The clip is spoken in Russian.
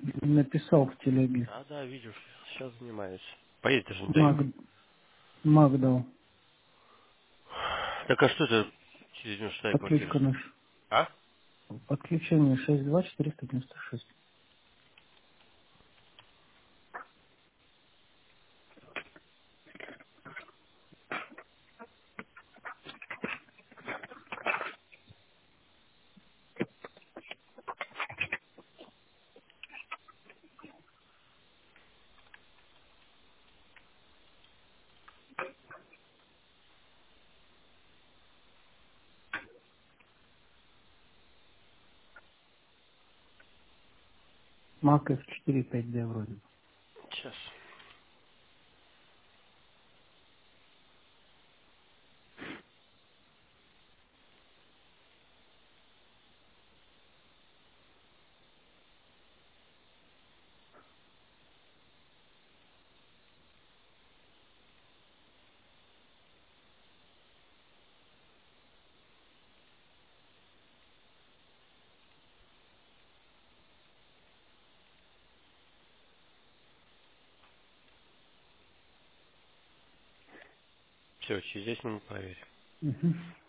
Написал в телеге. Да, да, видишь, сейчас занимаюсь. Поесть даже не Маг, дают. Маг дал. Так а что это через 96 квартира? Подключка наша. А? Подключение 62496. Маг F4 5D вроде бы. Сейчас. Все, через 10 минут проверь. Угу.